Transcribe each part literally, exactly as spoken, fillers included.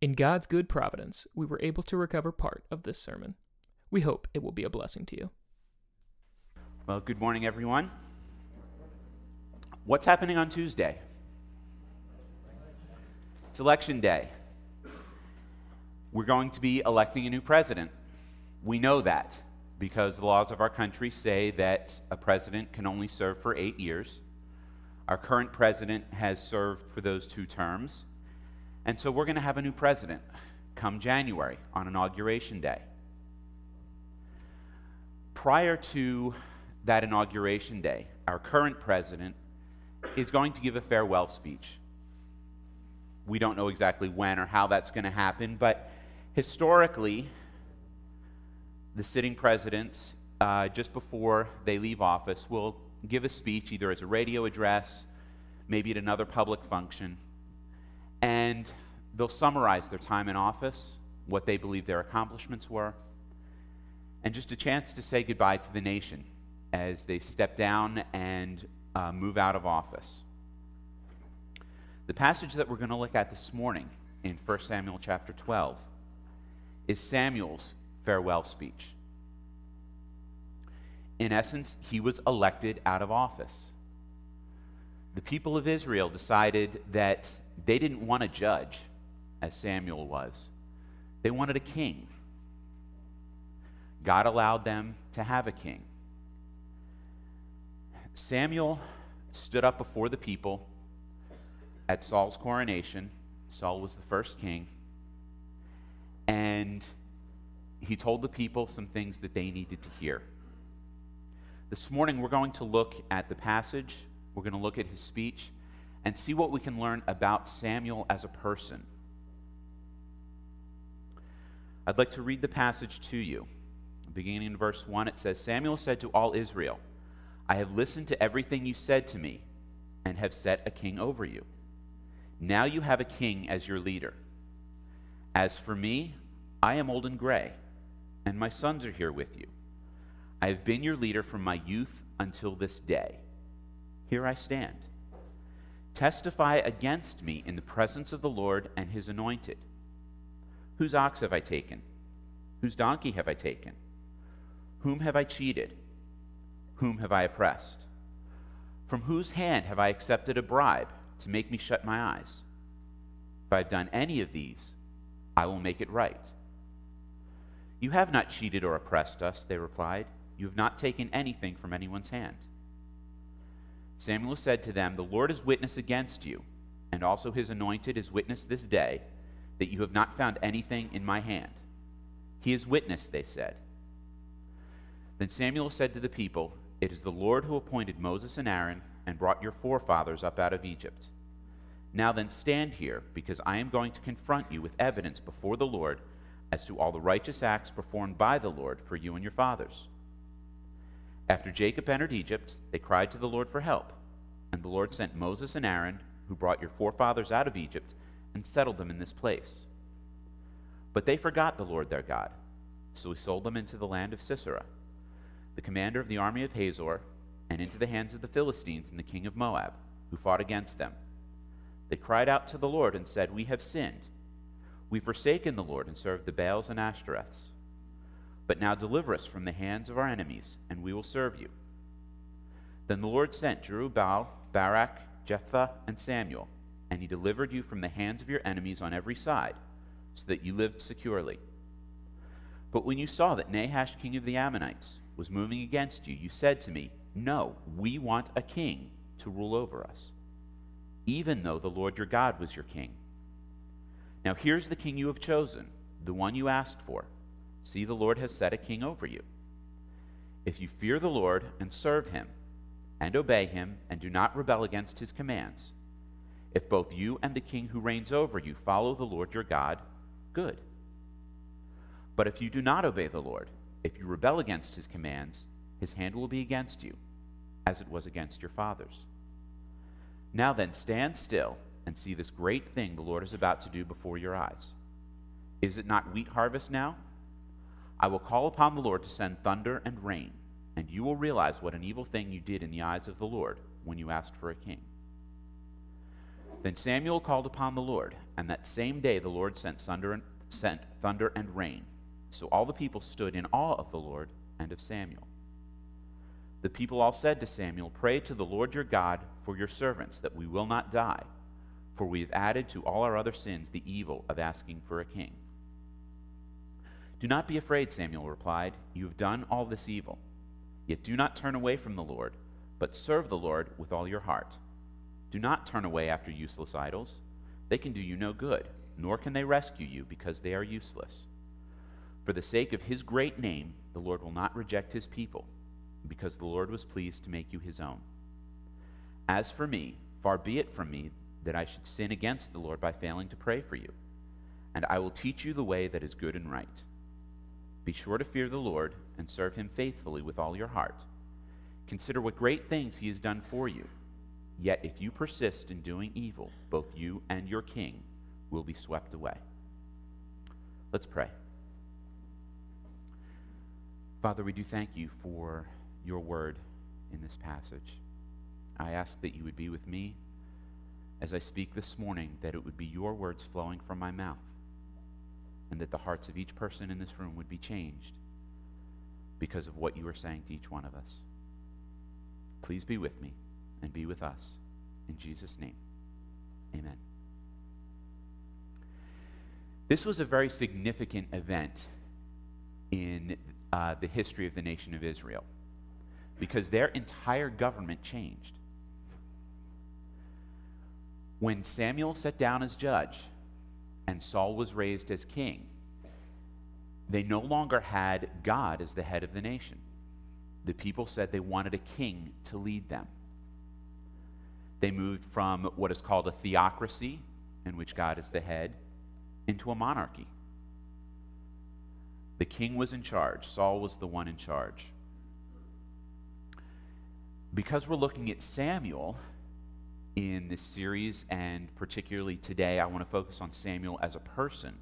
In God's good providence, we were able to recover part of this sermon. We hope it will be a blessing to you. Well, good morning, everyone. What's happening on Tuesday? It's Election Day. We're going to be electing a new president. We know that because the laws of our country say that a president can only serve for eight years. Our current president has served for those two terms. And so we're going to have a new president come January on Inauguration Day. Prior to that Inauguration Day, our current president is going to give a farewell speech. We don't know exactly when or how that's going to happen, but historically, the sitting presidents, uh, just before they leave office, will give a speech either as a radio address, maybe at another public function, and they'll summarize their time in office, what they believe their accomplishments were, and just a chance to say goodbye to the nation as they step down and uh, move out of office. The passage that we're going to look at this morning in First Samuel chapter twelve is Samuel's farewell speech. In essence, he was elected out of office. The people of Israel decided that they didn't want a judge, as Samuel was. They wanted a king. God allowed them to have a king. Samuel stood up before the people at Saul's coronation. Saul was the first king. And he told the people some things that they needed to hear. This morning we're going to look at the passage, we're going to look at his speech, and see what we can learn about Samuel as a person. I'd like to read the passage to you. Beginning in verse one, it says, Samuel said to all Israel, I have listened to everything you said to me and have set a king over you. Now you have a king as your leader. As for me, I am old and gray, and my sons are here with you. I have been your leader from my youth until this day. Here I stand. Testify against me in the presence of the Lord and his anointed. Whose ox have I taken? Whose donkey have I taken? Whom have I cheated? Whom have I oppressed? From whose hand have I accepted a bribe to make me shut my eyes? If I have done any of these, I will make it right. You have not cheated or oppressed us, they replied. You have not taken anything from anyone's hand. Samuel said to them, The Lord is witness against you, and also his anointed is witness this day, that you have not found anything in my hand. He is witness, they said. Then Samuel said to the people, It is the Lord who appointed Moses and Aaron and brought your forefathers up out of Egypt. Now then stand here, because I am going to confront you with evidence before the Lord as to all the righteous acts performed by the Lord for you and your fathers. After Jacob entered Egypt, they cried to the Lord for help, and the Lord sent Moses and Aaron, who brought your forefathers out of Egypt, and settled them in this place. But they forgot the Lord their God, so he sold them into the land of Sisera, the commander of the army of Hazor, and into the hands of the Philistines and the king of Moab, who fought against them. They cried out to the Lord and said, We have sinned. We've forsaken the Lord and served the Baals and Ashtoreths. But now deliver us from the hands of our enemies, and we will serve you. Then the Lord sent Jerubbaal, Barak, Jephthah, and Samuel, and he delivered you from the hands of your enemies on every side, so that you lived securely. But when you saw that Nahash, king of the Ammonites, was moving against you, you said to me, No, we want a king to rule over us, even though the Lord your God was your king. Now here's the king you have chosen, the one you asked for. See, the Lord has set a king over you. If you fear the Lord and serve him, and obey him, and do not rebel against his commands, if both you and the king who reigns over you follow the Lord your God, good. But if you do not obey the Lord, if you rebel against his commands, his hand will be against you, as it was against your fathers. Now then, stand still and see this great thing the Lord is about to do before your eyes. Is it not wheat harvest now? I will call upon the Lord to send thunder and rain, and you will realize what an evil thing you did in the eyes of the Lord when you asked for a king. Then Samuel called upon the Lord, and that same day the Lord sent thunder and, sent thunder and rain. So all the people stood in awe of the Lord and of Samuel. The people all said to Samuel, "Pray to the Lord your God for your servants, that we will not die, for we have added to all our other sins the evil of asking for a king." "Do not be afraid," Samuel replied. "You have done all this evil. Yet do not turn away from the Lord, but serve the Lord with all your heart. Do not turn away after useless idols. They can do you no good, nor can they rescue you, because they are useless. For the sake of his great name, the Lord will not reject his people, because the Lord was pleased to make you his own. As for me, far be it from me that I should sin against the Lord by failing to pray for you, and I will teach you the way that is good and right. Be sure to fear the Lord and serve him faithfully with all your heart. Consider what great things he has done for you. Yet if you persist in doing evil, both you and your king will be swept away." Let's pray. Father, we do thank you for your word in this passage. I ask that you would be with me as I speak this morning, that it would be your words flowing from my mouth, and that the hearts of each person in this room would be changed because of what you are saying to each one of us. Please be with me and be with us. In Jesus' name, amen. This was a very significant event in uh, the history of the nation of Israel, because their entire government changed. When Samuel sat down as judge and Saul was raised as king, they no longer had God as the head of the nation. The people said they wanted a king to lead them. They moved from what is called a theocracy, in which God is the head, into a monarchy. The king was in charge. Saul was the one in charge. Because we're looking at Samuel in this series, and particularly today, I want to focus on Samuel as a person.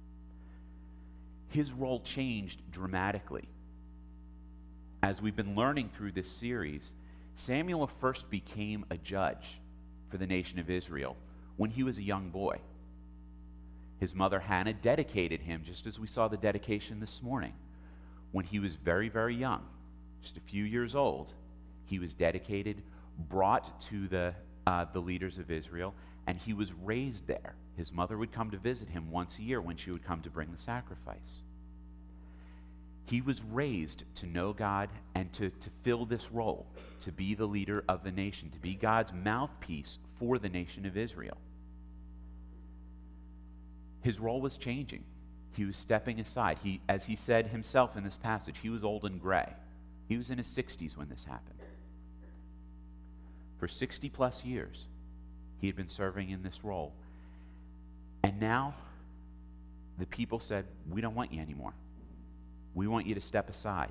His role changed dramatically. As we've been learning through this series, Samuel first became a judge for the nation of Israel when he was a young boy. His mother Hannah dedicated him, just as we saw the dedication this morning. When he was very, very young, just a few years old, he was dedicated, brought to the, uh, the leaders of Israel, and he was raised there. His mother would come to visit him once a year when she would come to bring the sacrifice. He was raised to know God and to, to fill this role, to be the leader of the nation, to be God's mouthpiece for the nation of Israel. His role was changing. He was stepping aside. He, as he said himself in this passage, he was old and gray. He was in his sixties when this happened. For sixty plus years, he had been serving in this role. And now, the people said, "We don't want you anymore. We want you to step aside."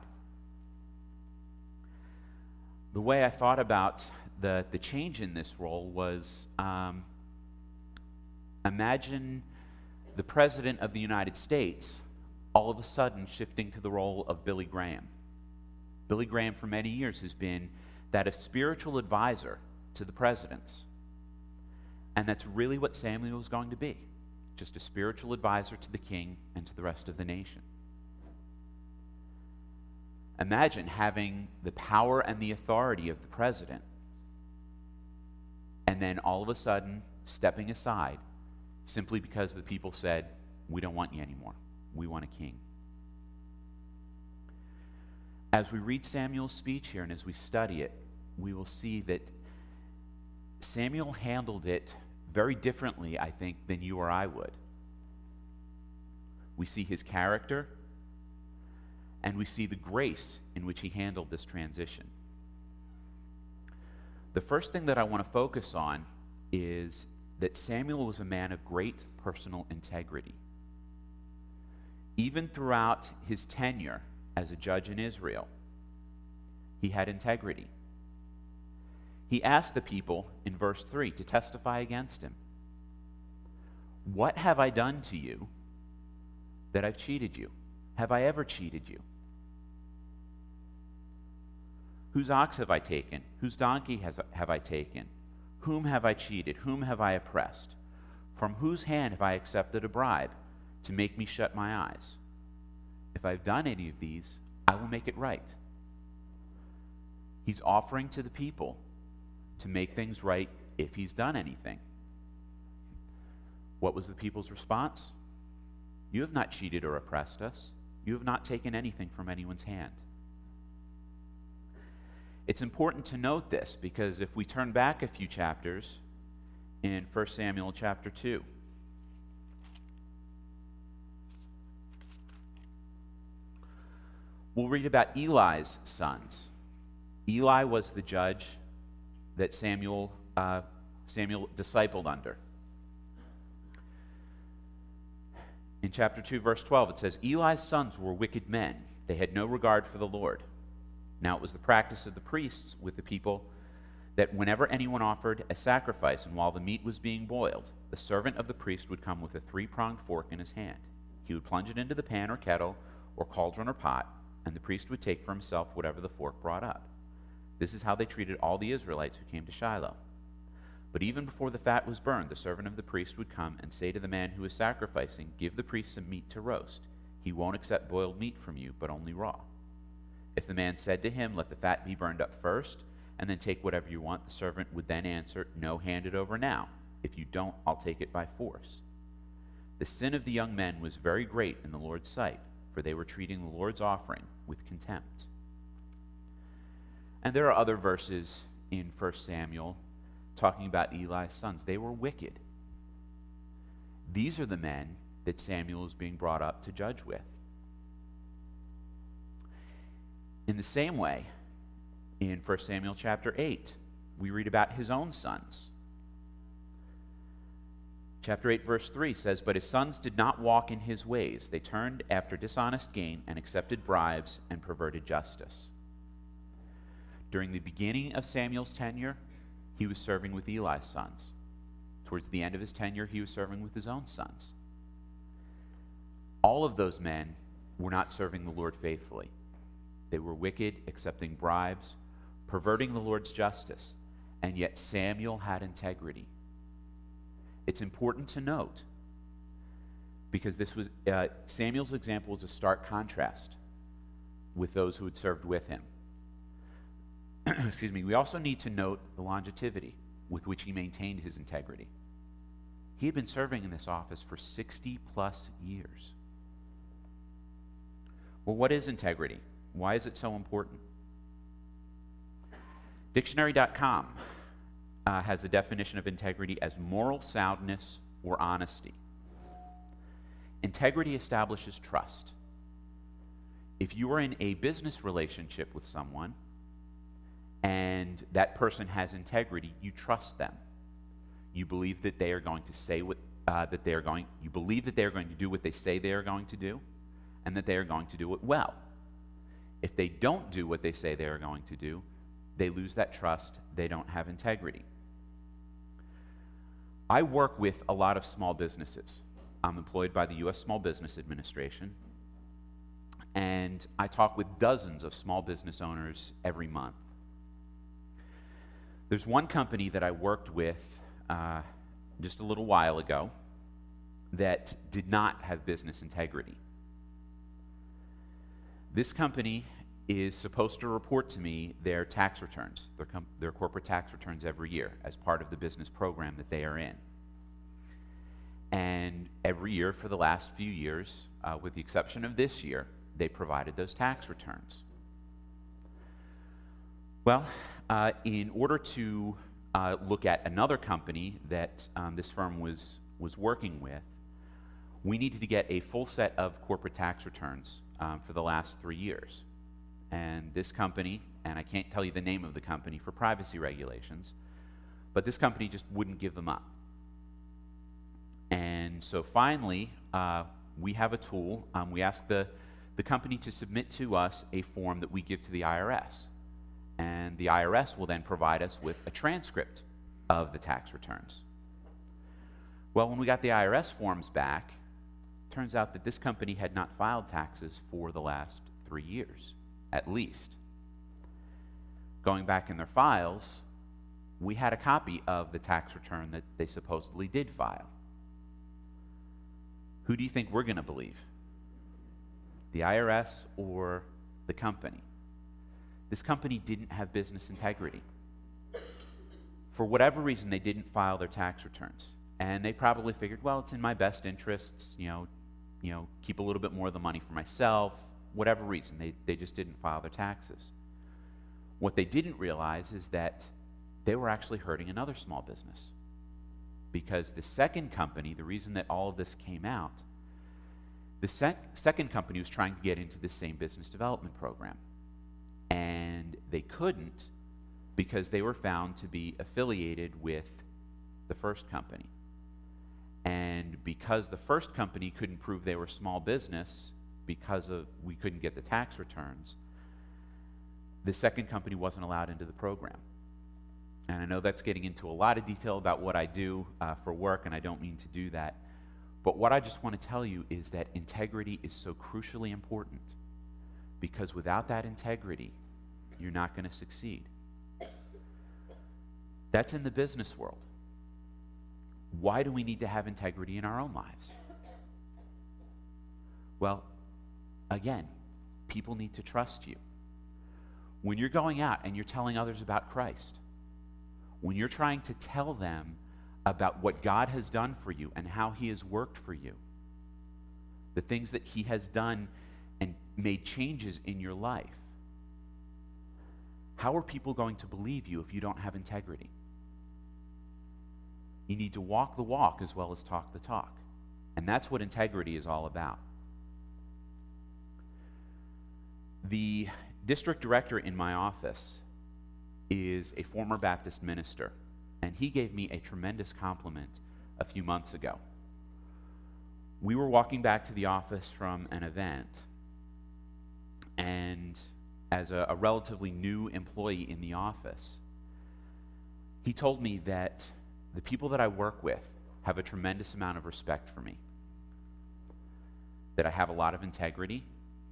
The way I thought about the, the change in this role was, um, imagine the President of the United States all of a sudden shifting to the role of Billy Graham. Billy Graham for many years has been that of spiritual advisor to the presidents. And that's really what Samuel was going to be, just a spiritual advisor to the king and to the rest of the nation. Imagine having the power and the authority of the president, and then all of a sudden stepping aside simply because the people said, "We don't want you anymore. We want a king." As we read Samuel's speech here and as we study it, we will see that Samuel handled it very differently, I think, than you or I would. We see his character, and we see the grace in which he handled this transition. The first thing that I want to focus on is that Samuel was a man of great personal integrity. Even throughout his tenure as a judge in Israel, he had integrity. He asked the people in verse three to testify against him. "What have I done to you that I've cheated you? Have I ever cheated you? Whose ox have I taken? Whose donkey has, have I taken? Whom have I cheated? Whom have I oppressed? From whose hand have I accepted a bribe to make me shut my eyes? If I've done any of these, I will make it right. He's offering to the people to make things right if he's done anything. What was the people's response? You have not cheated or oppressed us. You have not taken anything from anyone's hand. It's important to note this because if we turn back a few chapters in First Samuel chapter two, we'll read about Eli's sons. Eli was the judge that Samuel, uh, Samuel discipled under. In chapter two, verse twelve, it says, Eli's sons were wicked men. They had no regard for the Lord. Now it was the practice of the priests with the people that whenever anyone offered a sacrifice and while the meat was being boiled, the servant of the priest would come with a three-pronged fork in his hand. He would plunge it into the pan or kettle or cauldron or pot, and the priest would take for himself whatever the fork brought up. This is how they treated all the Israelites who came to Shiloh. But even before the fat was burned, the servant of the priest would come and say to the man who was sacrificing, give the priest some meat to roast. He won't accept boiled meat from you, but only raw. If the man said to him, let the fat be burned up first, and then take whatever you want, the servant would then answer, no, hand it over now. If you don't, I'll take it by force. The sin of the young men was very great in the Lord's sight, for they were treating the Lord's offering with contempt. And there are other verses in First Samuel talking about Eli's sons. They were wicked. These are the men that Samuel is being brought up to judge with. In the same way, in First Samuel chapter eight, we read about his own sons. Chapter eight, verse three says, but his sons did not walk in his ways. They turned after dishonest gain and accepted bribes and perverted justice. During the beginning of Samuel's tenure, he was serving with Eli's sons. Towards the end of his tenure, he was serving with his own sons. All of those men were not serving the Lord faithfully. They were wicked, accepting bribes, perverting the Lord's justice, and yet Samuel had integrity. It's important to note, because this was uh, Samuel's example was a stark contrast with those who had served with him. Excuse me. We also need to note the longevity with which he maintained his integrity. He had been serving in this office for sixty plus years. Well, what is integrity? Why is it so important? Dictionary dot com uh, has a definition of integrity as moral soundness or honesty. Integrity establishes trust. If you are in a business relationship with someone and that person has integrity, you trust them. You believe that they are going to say what uh, that they are going. You believe that they are going to do what they say they are going to do, and that they are going to do it well. If they don't do what they say they are going to do, they lose that trust. They don't have integrity. I work with a lot of small businesses. I'm employed by the U S Small Business Administration, and I talk with dozens of small business owners every month. There's one company that I worked with uh, just a little while ago that did not have business integrity. This company is supposed to report to me their tax returns, their, com- their corporate tax returns every year as part of the business program that they are in. And every year for the last few years, uh, with the exception of this year, they provided those tax returns. Well, uh, in order to uh, look at another company that um, this firm was, was working with, we needed to get a full set of corporate tax returns um, for the last three years. And this company, and I can't tell you the name of the company for privacy regulations, but this company just wouldn't give them up. And so finally, uh, we have a tool. Um, we ask the, the company to submit to us a form that we give to the I R S. And the I R S will then provide us with a transcript of the tax returns. Well, when we got the I R S forms back, it turns out that this company had not filed taxes for the last three years, at least. Going back in their files, we had a copy of the tax return that they supposedly did file. Who do you think we're going to believe? The I R S or the company? This company didn't have business integrity. For whatever reason, they didn't file their tax returns. And they probably figured, well, it's in my best interests, you know, you know, keep a little bit more of the money for myself, whatever reason. They, they just didn't file their taxes. What they didn't realize is that they were actually hurting another small business. Because the second company, the reason that all of this came out, the sec- second company was trying to get into the same business development program. And they couldn't because they were found to be affiliated with the first company. And because the first company couldn't prove they were small business because of we couldn't get the tax returns, the second company wasn't allowed into the program. And I know that's getting into a lot of detail about what I do uh, for work, and I don't mean to do that. But what I just want to tell you is that integrity is so crucially important, because without that integrity, you're not going to succeed. That's in the business world. Why do we need to have integrity in our own lives? Well, again, people need to trust you. When you're going out and you're telling others about Christ, when you're trying to tell them about what God has done for you and how He has worked for you, the things that He has done and made changes in your life, how are people going to believe you if you don't have integrity? You need to walk the walk as well as talk the talk. And that's what integrity is all about. The district director in my office is a former Baptist minister, and he gave me a tremendous compliment a few months ago. We were walking back to the office from an event, and as a, a relatively new employee in the office, he told me that the people that I work with have a tremendous amount of respect for me, that I have a lot of integrity.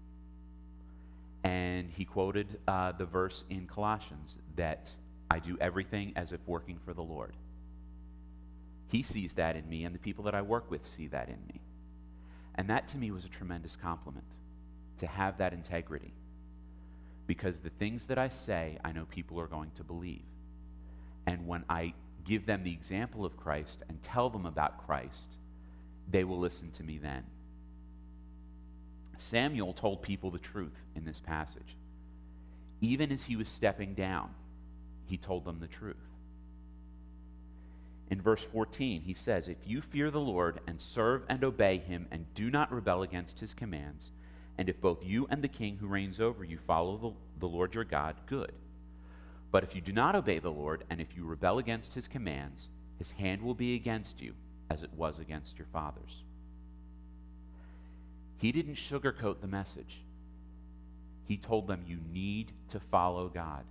And he quoted uh, the verse in Colossians that I do everything as if working for the Lord. He sees that in me, and the people that I work with see that in me. And that to me was a tremendous compliment, to have that integrity. Because the things that I say, I know people are going to believe. And when I give them the example of Christ and tell them about Christ, they will listen to me then. Samuel told people the truth in this passage. Even as he was stepping down, he told them the truth. In verse fourteen, he says, "If you fear the Lord and serve and obey Him and do not rebel against His commands, and if both you and the king who reigns over you follow the, the Lord your God, good. But if you do not obey the Lord, and if you rebel against His commands, His hand will be against you, as it was against your fathers." He didn't sugarcoat the message. He told them, you need to follow God.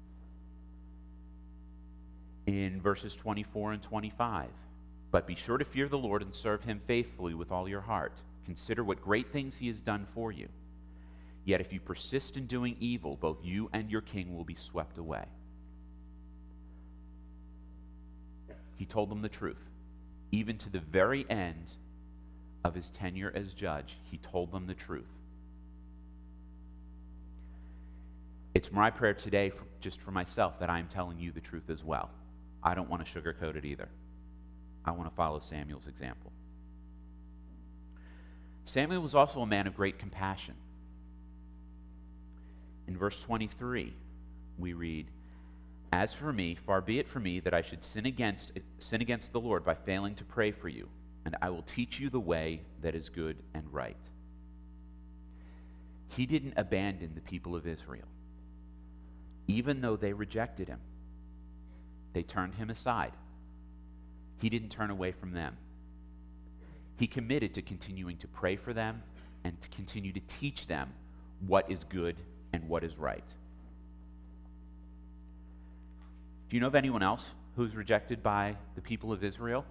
In verses twenty-four and twenty-five, "But be sure to fear the Lord and serve Him faithfully with all your heart. Consider what great things He has done for you. Yet if you persist in doing evil, both you and your king will be swept away." He told them the truth. Even to the very end of his tenure as judge, he told them the truth. It's my prayer today, for, just for myself, that I am telling you the truth as well. I don't want to sugarcoat it either. I want to follow Samuel's example. Samuel was also a man of great compassion. In verse twenty-three, we read, "As for me, far be it from me that I should sin against sin against the Lord by failing to pray for you, and I will teach you the way that is good and right." He didn't abandon the people of Israel. Even though they rejected him, they turned him aside. He didn't turn away from them. He committed to continuing to pray for them and to continue to teach them what is good and what is right. Do you know of anyone else who's rejected by the people of Israel?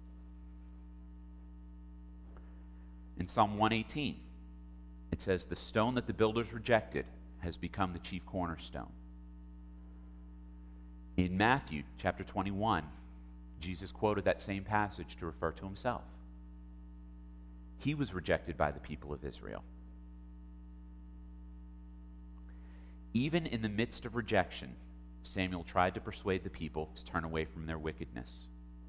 In Psalm one eighteen, it says, "The stone that the builders rejected has become the chief cornerstone." In Matthew chapter twenty-one, Jesus quoted that same passage to refer to himself. He was rejected by the people of Israel. Even in the midst of rejection, Samuel tried to persuade the people to turn away from their wickedness.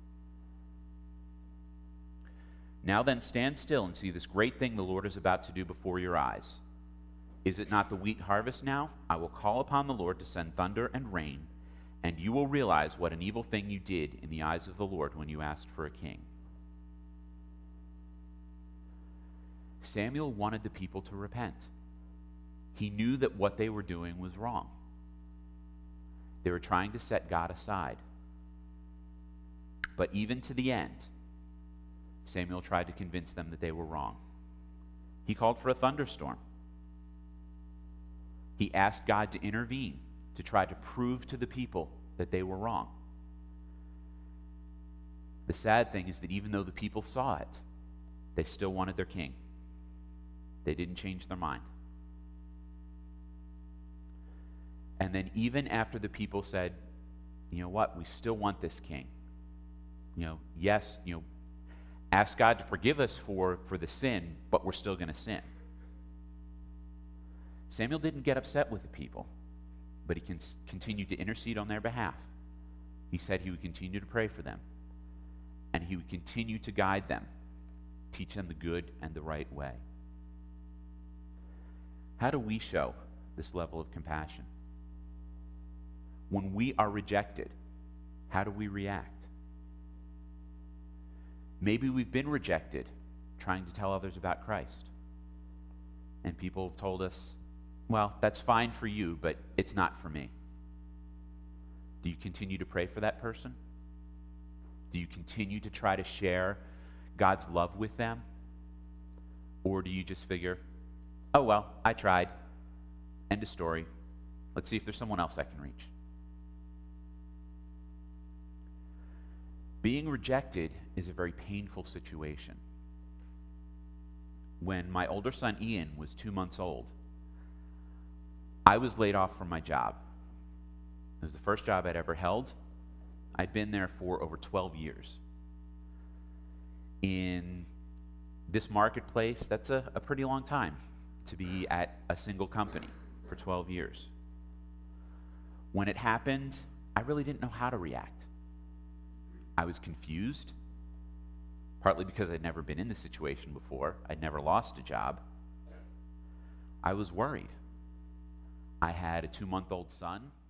Now then, stand still and see this great thing the Lord is about to do before your eyes. Is it not the wheat harvest now? I will call upon the Lord to send thunder and rain, and you will realize what an evil thing you did in the eyes of the Lord when you asked for a king. Samuel wanted the people to repent. He knew that what they were doing was wrong. They were trying to set God aside. But even to the end, Samuel tried to convince them that they were wrong. He called for a thunderstorm. He asked God to intervene to try to prove to the people that they were wrong. The sad thing is that even though the people saw it, they still wanted their king. They didn't change their mind. And then even after the people said, you know what, we still want this king. You know, yes, you know, ask God to forgive us for, for the sin, but we're still going to sin. Samuel didn't get upset with the people, but he con- continued to intercede on their behalf. He said he would continue to pray for them, and he would continue to guide them, teach them the good and the right way. How do we show this level of compassion? When we are rejected, how do we react? Maybe we've been rejected trying to tell others about Christ. And people have told us, well, that's fine for you, but it's not for me. Do you continue to pray for that person? Do you continue to try to share God's love with them? Or do you just figure, oh, well, I tried. End of story. Let's see if there's someone else I can reach. Being rejected is a very painful situation. When my older son Ian was two months old, I was laid off from my job. It was the first job I'd ever held. I'd been there for over twelve years. In this marketplace, that's a, a pretty long time to be at a single company for twelve years. When it happened, I really didn't know how to react. I was confused, partly because I'd never been in this situation before. I'd never lost a job. I was worried. I had a two-month-old son